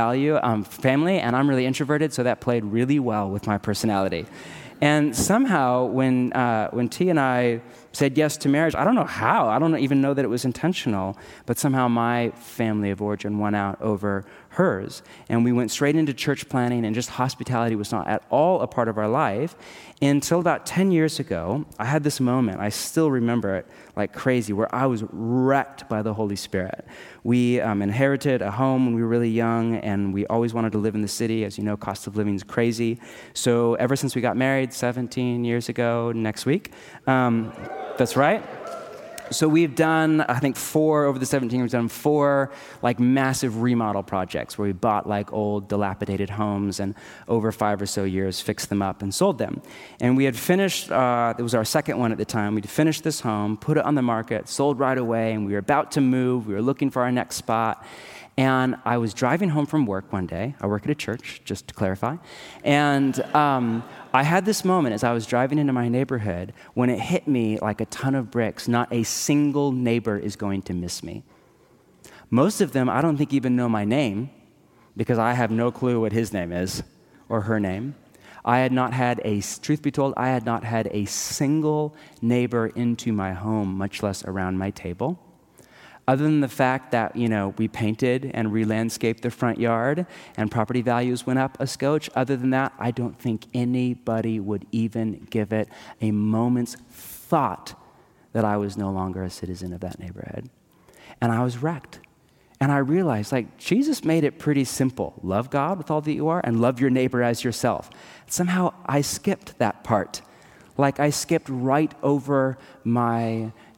family, and I'm really introverted, so that played really well with my personality. And somehow, when T and I said yes to marriage, I don't know how, I don't even know that it was intentional, but somehow my family of origin won out over hers. And we went straight into church planning, and just hospitality was not at all a part of our life until about 10 years ago. I had this moment, I still remember it like crazy, where I was wrecked by the Holy Spirit. We inherited a home when we were really young, and we always wanted to live in the city. As you know, cost of living is crazy. So ever since we got married 17 years ago next week, that's right. So we've done, I think, over the 17 years, we've done 4 like massive remodel projects where we bought like old dilapidated homes and over 5 or so years fixed them up and sold them. And we had finished, it was our second one at the time, we'd finished this home, put it on the market, sold right away, and we were about to move, we were looking for our next spot. And I was driving home from work one day. I work at a church, just to clarify. And I had this moment as I was driving into my neighborhood when it hit me like a ton of bricks. Not a single neighbor is going to miss me. Most of them, I don't think even know my name because I have no clue what his name is or her name. Truth be told, I had not had a single neighbor into my home, much less around my table. Other than the fact that, we painted and re-landscaped the front yard and property values went up a scotch, other than that, I don't think anybody would even give it a moment's thought that I was no longer a citizen of that neighborhood. And I was wrecked. And I realized, Jesus made it pretty simple. Love God with all that you are and love your neighbor as yourself. Somehow I skipped that part. I skipped right over my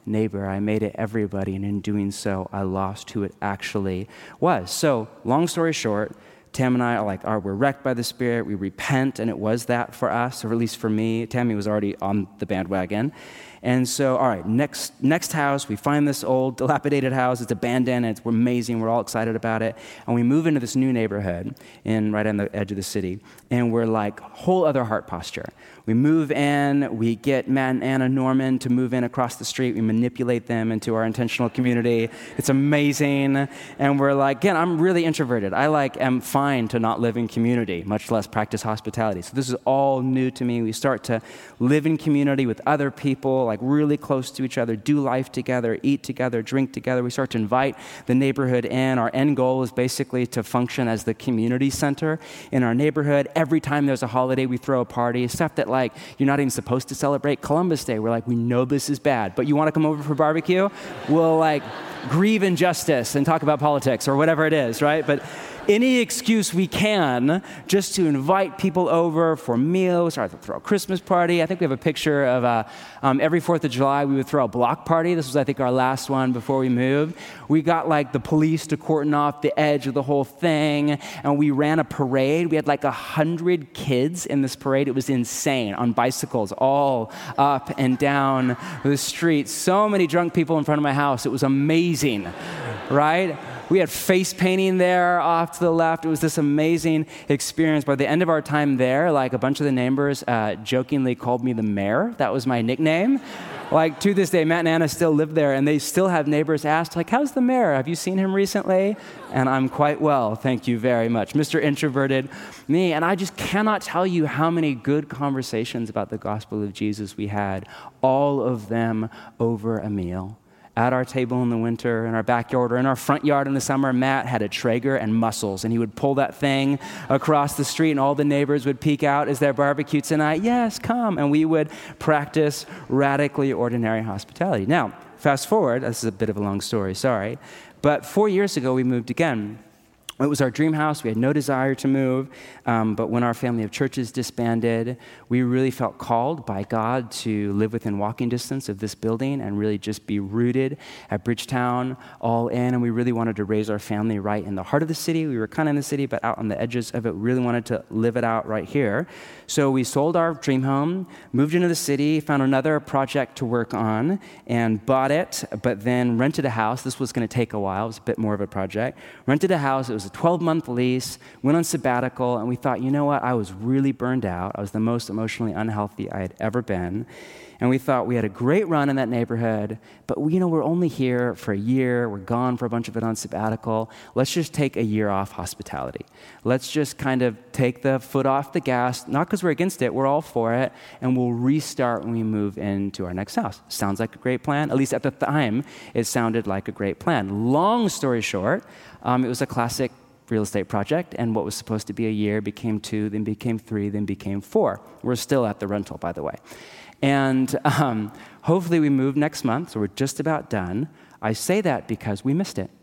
neighbor. I made it everybody, and in doing so, I lost who it actually was. So, long story short, Tam and I we're wrecked by the Spirit. We repent, and it was that for us, or at least for me. Tammy was already on the bandwagon. And so, all right, next house, we find this old dilapidated house. It's abandoned, and we're amazing. We're all excited about it. And we move into this new neighborhood right on the edge of the city, and we're like whole other heart posture. We move in, we get Matt and Anna Norman to move in across the street. We manipulate them into our intentional community. It's amazing. And we're like, again, I'm really introverted. I am fine to not live in community, much less practice hospitality. So this is all new to me. We start to live in community with other people, like really close to each other, do life together, eat together, drink together. We start to invite the neighborhood in. Our end goal is basically to function as the community center in our neighborhood. Every time there's a holiday, we throw a party, stuff that you're not even supposed to celebrate. Columbus Day, we're we know this is bad, but you want to come over for barbecue? We'll grieve injustice and talk about politics or whatever it is, right? But any excuse we can just to invite people over for meals or to throw a Christmas party. I think we have a picture of every 4th of July, we would throw a block party. This was, I think, our last one before we moved. We got the police to cordon off the edge of the whole thing, and we ran a parade. We had 100 kids in this parade. It was insane, on bicycles all up and down the street. So many drunk people in front of my house. It was amazing, right? We had face painting there off to the left. It was this amazing experience. By the end of our time there, a bunch of the neighbors jokingly called me the mayor. That was my nickname. To this day, Matt and Anna still live there, and they still have neighbors asked, how's the mayor? Have you seen him recently? And I'm quite well, thank you very much. Mr. Introverted me. And I just cannot tell you how many good conversations about the gospel of Jesus we had, all of them over a meal. At our table in the winter, in our backyard, or in our front yard in the summer, Matt had a Traeger and mussels, and he would pull that thing across the street, and all the neighbors would peek out as their barbecue tonight. Yes, come. And we would practice radically ordinary hospitality. Now, fast forward, this is a bit of a long story, sorry, but 4 years ago, we moved again. It was our dream house. We had no desire to move, but when our family of churches disbanded, we really felt called by God to live within walking distance of this building and really just be rooted at Bridgetown, all in, and we really wanted to raise our family right in the heart of the city. We were kind of in the city, but out on the edges of it. We really wanted to live it out right here. So we sold our dream home, moved into the city, found another project to work on, and bought it, but then rented a house. This was going to take a while. It was a bit more of a project. Rented a house. It was a 12-month lease, went on sabbatical, and we thought, you know what? I was really burned out. I was the most emotionally unhealthy I had ever been. And we thought we had a great run in that neighborhood, but we're only here for a year. We're gone for a bunch of it on sabbatical. Let's just take a year off hospitality. Let's just kind of take the foot off the gas, not because we're against it, we're all for it, and we'll restart when we move into our next house. Sounds like a great plan. At least at the time, it sounded like a great plan. Long story short, it was a classic real estate project, and what was supposed to be a year became 2, then became 3, then became 4. We're still at the rental, by the way. And hopefully we move next month, so we're just about done. I say that because we missed it.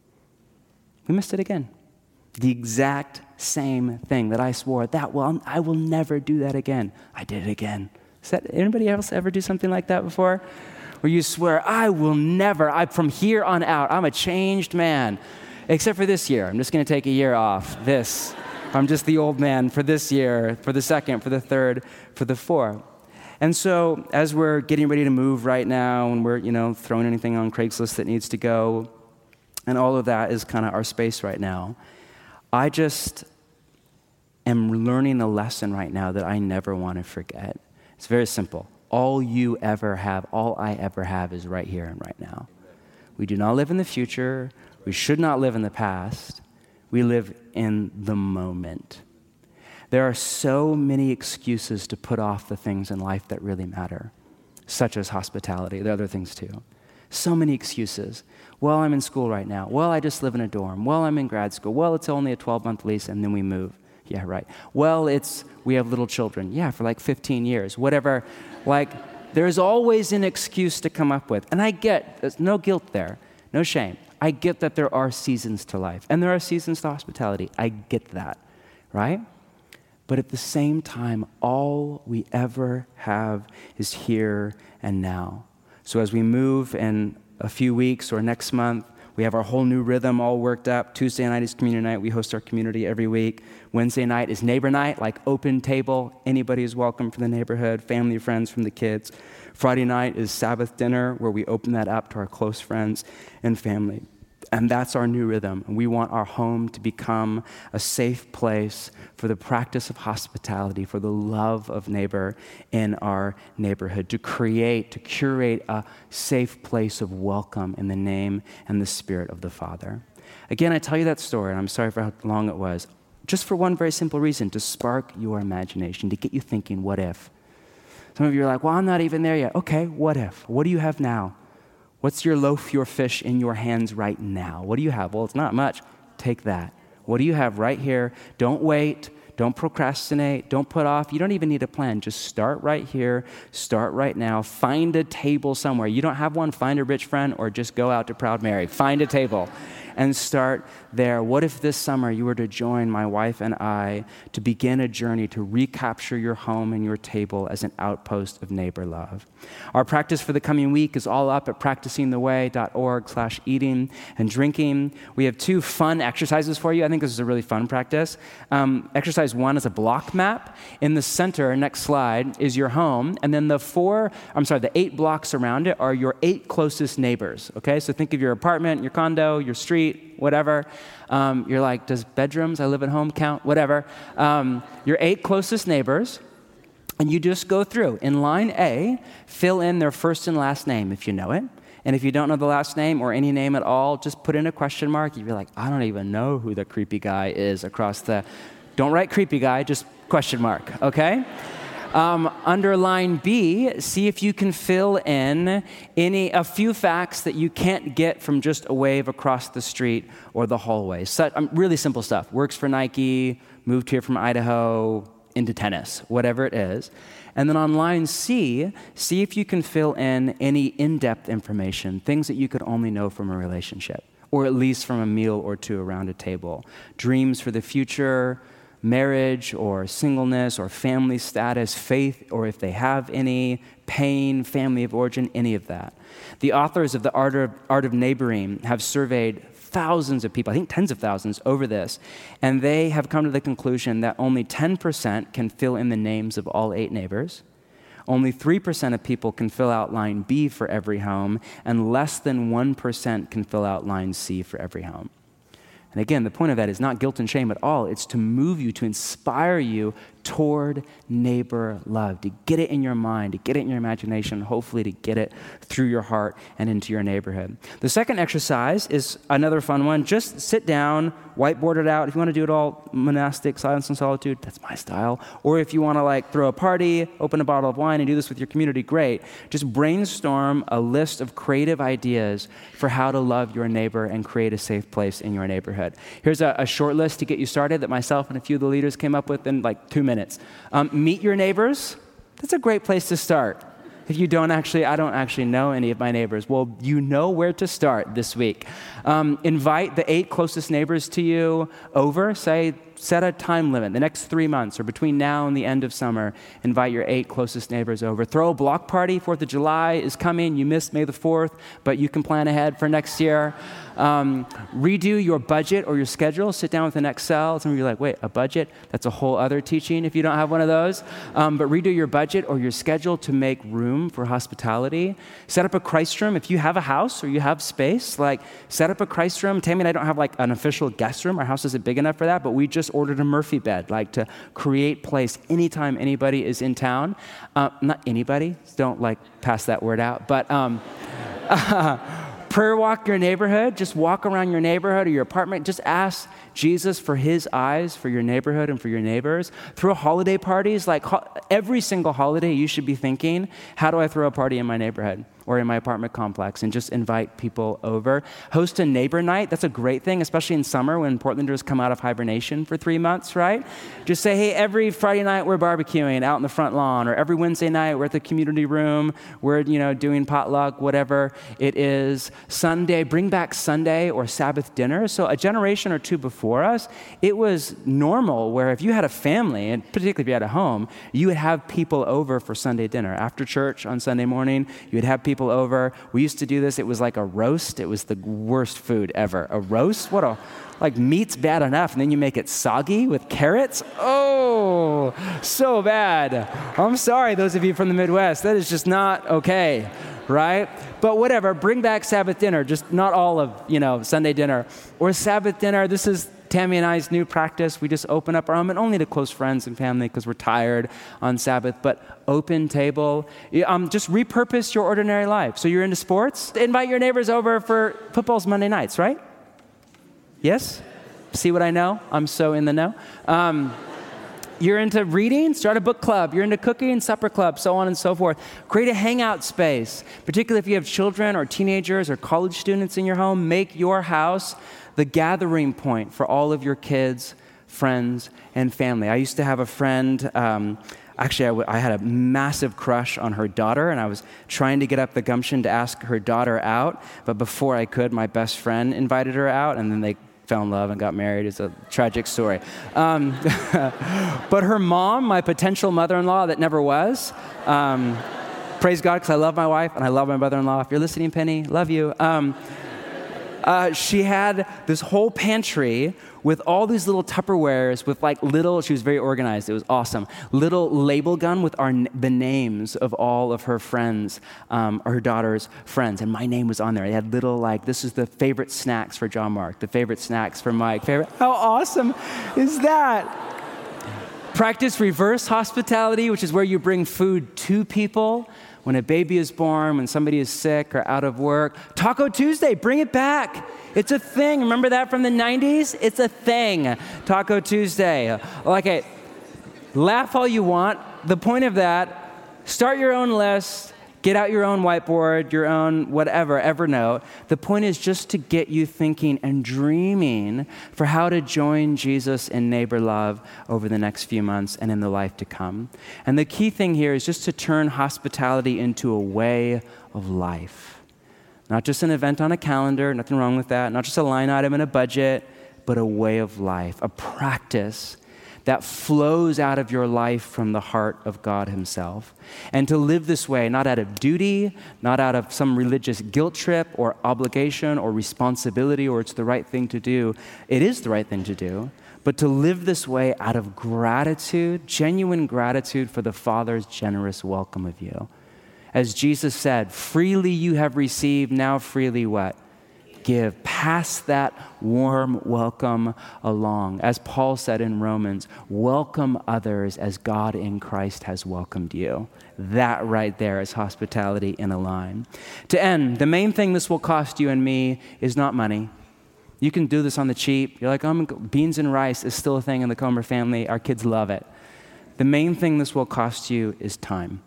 We missed it again. The exact same thing that I swore, I will never do that again. I did it again. Anybody else ever do something like that before? Where you swear, I will never, from here on out, I'm a changed man. Except for this year. I'm just going to take a year off. I'm just the old man for this year, for the second, for the third, for the fourth. And so as we're getting ready to move right now, and we're, throwing anything on Craigslist that needs to go, and all of that is kind of our space right now, I just am learning a lesson right now that I never want to forget. It's very simple. All I ever have is right here and right now. We do not live in the future. We should not live in the past. We live in the moment. There are so many excuses to put off the things in life that really matter, such as hospitality. There are other things too. So many excuses. Well, I'm in school right now. Well, I just live in a dorm. Well, I'm in grad school. Well, it's only a 12-month lease and then we move. Yeah, right. Well, we have little children. Yeah, for 15 years. Whatever. There's always an excuse to come up with. And I get, there's no guilt there, no shame. I get that there are seasons to life, and there are seasons to hospitality. I get that, right? But at the same time, all we ever have is here and now. So as we move in a few weeks or next month, we have our whole new rhythm all worked up. Tuesday night is community night. We host our community every week. Wednesday night is neighbor night, like open table. Anybody is welcome from the neighborhood, family, friends from the kids. Friday night is Sabbath dinner, where we open that up to our close friends and family. And that's our new rhythm. And we want our home to become a safe place for the practice of hospitality, for the love of neighbor in our neighborhood, to curate a safe place of welcome in the name and the Spirit of the Father. Again, I tell you that story, and I'm sorry for how long it was, just for one very simple reason, to spark your imagination, to get you thinking, what if? Some of you are like, well, I'm not even there yet. Okay, what if? What do you have now? What's your loaf, your fish in your hands right now? What do you have? Well, it's not much. Take that. What do you have right here? Don't wait. Don't procrastinate. Don't put off. You don't even need a plan. Just start right here. Start right now. Find a table somewhere. You don't have one? Find a rich friend or just go out to Proud Mary. Find a table and start there. What if this summer you were to join my wife and I to begin a journey to recapture your home and your table as an outpost of neighbor love? Our practice for the coming week is all up at practicingtheway.org/eating and drinking. We have 2 fun exercises for you. I think this is a really fun practice. Exercise 1 is a block map. In the center, next slide, is your home. And then the 8 blocks around it are your 8 closest neighbors. Okay, so think of your apartment, your condo, your street, whatever. You're like, does bedrooms, I live at home, count? Whatever. Your 8 closest neighbors, and you just go through. In line A, fill in their first and last name if you know it. And if you don't know the last name or any name at all, just put in a question mark. You'd be like, I don't even know who the creepy guy is across the... Don't write creepy guy, just question mark, okay? Under line B, see if you can fill in a few facts that you can't get from just a wave across the street or the hallway. Really simple stuff. Works for Nike, moved here from Idaho, into tennis, whatever it is. And then on line C, see if you can fill in any in-depth information, things that you could only know from a relationship, or at least from a meal or 2 around a table. Dreams for the future, marriage or singleness or family status, faith, or if they have any, pain, family of origin, any of that. The authors of The Art of Neighboring have surveyed thousands of people, I think tens of thousands, over this, and they have come to the conclusion that only 10% can fill in the names of all 8 neighbors. Only 3% of people can fill out line B for every home, and less than 1% can fill out line C for every home. And again, the point of that is not guilt and shame at all. It's to move you, to inspire you toward neighbor love, to get it in your mind, to get it in your imagination, hopefully to get it through your heart and into your neighborhood. The second exercise is another fun one. Just sit down, whiteboard it out. If you want to do it all monastic, silence and solitude, that's my style. Or if you want to throw a party, open a bottle of wine and do this with your community, great. Just brainstorm a list of creative ideas for how to love your neighbor and create a safe place in your neighborhood. Here's a short list to get you started that myself and a few of the leaders came up with in 2 minutes. Meet your neighbors. That's a great place to start. If you I don't actually know any of my neighbors. Well, you know where to start this week. Invite the 8 closest neighbors to you over. Set a time limit, the next 3 months or between now and the end of summer. Invite your 8 closest neighbors over. Throw a block party. 4th of July is coming. You missed May the 4th, but you can plan ahead for next year. Redo your budget or your schedule. Sit down with an Excel. Some of you are like, wait, a budget? That's a whole other teaching if you don't have one of those. But redo your budget or your schedule to make room for hospitality. Set up a Christ room. If you have a house or you have space, set up a Christ room. Tammy and I don't have an official guest room. Our house isn't big enough for that, but we just ordered a Murphy bed, to create place anytime anybody is in town. Not anybody, don't pass that word out, but prayer walk your neighborhood. Just walk around your neighborhood or your apartment. Just ask Jesus for his eyes for your neighborhood and for your neighbors. Throw holiday parties. Every single holiday you should be thinking, how do I throw a party in my neighborhood or in my apartment complex, and just invite people over. Host a neighbor night. That's a great thing, especially in summer when Portlanders come out of hibernation for 3 months, right? Just say, hey, every Friday night we're barbecuing out in the front lawn, or every Wednesday night we're at the community room, we're doing potluck, whatever it is. Sunday, bring back Sunday or Sabbath dinner. So a generation or 2 before us, it was normal where if you had a family, and particularly if you had a home, you would have people over for Sunday dinner. After church on Sunday morning, you would have people people over. We used to do this. It was like a roast. It was the worst food ever. A roast? Like meat's bad enough, and then you make it soggy with carrots? Oh, so bad. I'm sorry, those of you from the Midwest. That is just not okay, right? But whatever, bring back Sabbath dinner, just not all of, Sunday dinner. Or Sabbath dinner, this is Tammy and I's new practice. We just open up our home, and only to close friends and family because we're tired on Sabbath, but open table. Just repurpose your ordinary life. So you're into sports? Invite your neighbors over for football's Monday nights, right? Yes? See what I know? I'm so in the know. You're into reading? Start a book club. You're into cooking? Supper club, so on and so forth. Create a hangout space, particularly if you have children or teenagers or college students in your home. Make your house the gathering point for all of your kids, friends, and family. I used to have a friend, actually, I had a massive crush on her daughter, and I was trying to get up the gumption to ask her daughter out, but before I could, my best friend invited her out, and then they fell in love and got married. It's a tragic story. But her mom, my potential mother-in-law that never was, praise God, because I love my wife and I love my mother-in-law. If you're listening, Penny, love you. She had this whole pantry with all these little Tupperwares with she was very organized. It was awesome. Little label gun with the names of all of her friends, or her daughter's friends. And my name was on there. They had little this is the favorite snacks for John Mark, the favorite snacks for Mike. How awesome is that? Practice reverse hospitality, which is where you bring food to people. When a baby is born, when somebody is sick or out of work. Taco Tuesday, bring it back. It's a thing. Remember that from the 90s? It's a thing. Taco Tuesday. Okay, laugh all you want. The point of that, start your own list. Get out your own whiteboard, your own whatever, Evernote. The point is just to get you thinking and dreaming for how to join Jesus in neighbor love over the next few months and in the life to come. And the key thing here is just to turn hospitality into a way of life. Not just an event on a calendar, nothing wrong with that. Not just a line item in a budget, but a way of life, a practice that flows out of your life from the heart of God himself. And to live this way, not out of duty, not out of some religious guilt trip or obligation or responsibility, or it's the right thing to do. It is the right thing to do. But to live this way out of gratitude, genuine gratitude for the Father's generous welcome of you. As Jesus said, freely you have received, now freely what? Give. Pass that warm welcome along. As Paul said in Romans, welcome others as God in Christ has welcomed you. That right there is hospitality in a line. To end, the main thing this will cost you and me is not money. You can do this on the cheap. You're like, beans and rice is still a thing in the Comer family. Our kids love it. The main thing this will cost you is time.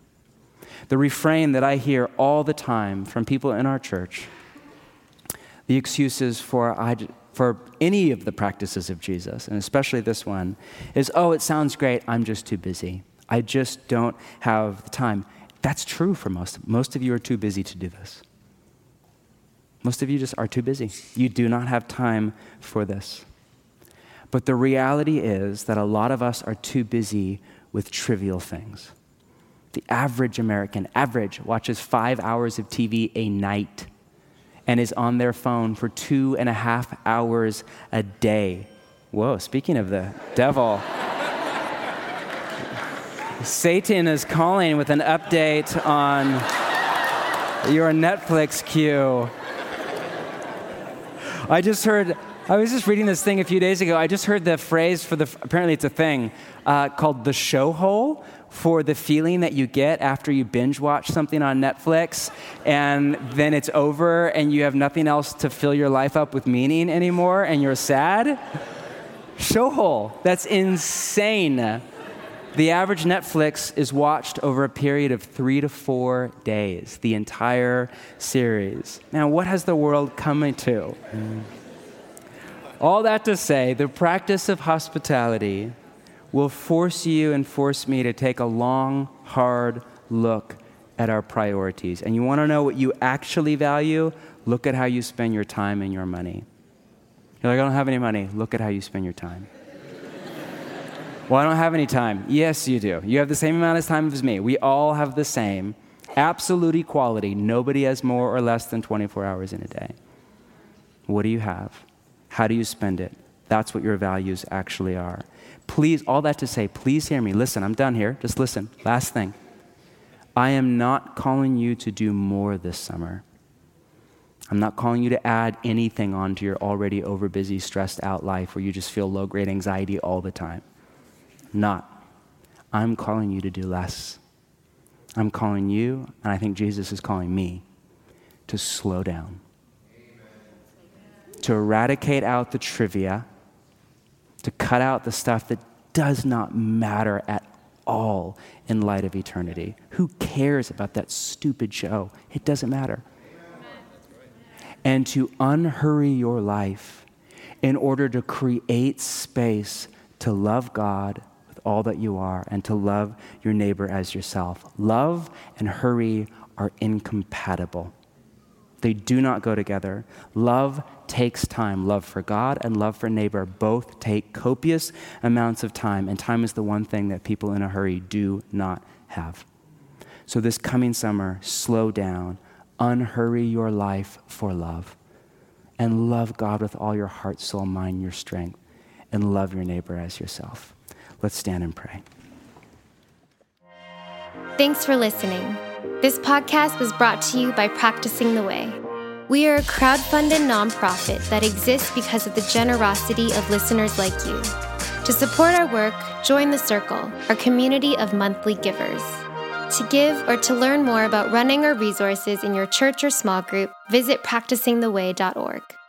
The refrain that I hear all the time from people in our church, the excuses for any of the practices of Jesus, and especially this one, is, it sounds great, I'm just too busy. I just don't have the time. That's true for most. Most of you are too busy to do this. Most of you just are too busy. You do not have time for this. But the reality is that a lot of us are too busy with trivial things. The average American, watches 5 hours of TV a night and is on their phone for 2.5 hours a day. Whoa, speaking of the devil, Satan is calling with an update on your Netflix queue. I was just reading this thing a few days ago. I just heard the phrase apparently it's a thing, called the show hole, for the feeling that you get after you binge watch something on Netflix and then it's over and you have nothing else to fill your life up with meaning anymore and you're sad. Show hole. That's insane. The average Netflix is watched over a period of 3 to 4 days, the entire series. Now, what has the world come to? All that to say, the practice of hospitality will force you and force me to take a long, hard look at our priorities. And you want to know what you actually value? Look at how you spend your time and your money. You're like, I don't have any money. Look at how you spend your time. Well, I don't have any time. Yes, you do. You have the same amount of time as me. We all have the same. Absolute equality. Nobody has more or less than 24 hours in a day. What do you have? How do you spend it? That's what your values actually are. Please, all that to say, please hear me. Listen, I'm done here. Just listen. Last thing. I am not calling you to do more this summer. I'm not calling you to add anything onto your already overbusy, stressed out life where you just feel low-grade anxiety all the time. Not. I'm calling you to do less. I'm calling you, and I think Jesus is calling me, to slow down. To eradicate out the trivia, to cut out the stuff that does not matter at all in light of eternity. Who cares about that stupid show? It doesn't matter. And to unhurry your life in order to create space to love God with all that you are and to love your neighbor as yourself. Love and hurry are incompatible. They do not go together. Love takes time. Love for God and love for neighbor both take copious amounts of time, and time is the one thing that people in a hurry do not have. So this coming summer, slow down, unhurry your life for love, and love God with all your heart, soul, mind, your strength, and love your neighbor as yourself. Let's stand and pray. Thanks for listening. This podcast was brought to you by Practicing the Way. We are a crowd-funded nonprofit that exists because of the generosity of listeners like you. To support our work, join The Circle, our community of monthly givers. To give or to learn more about running our resources in your church or small group, visit practicingtheway.org.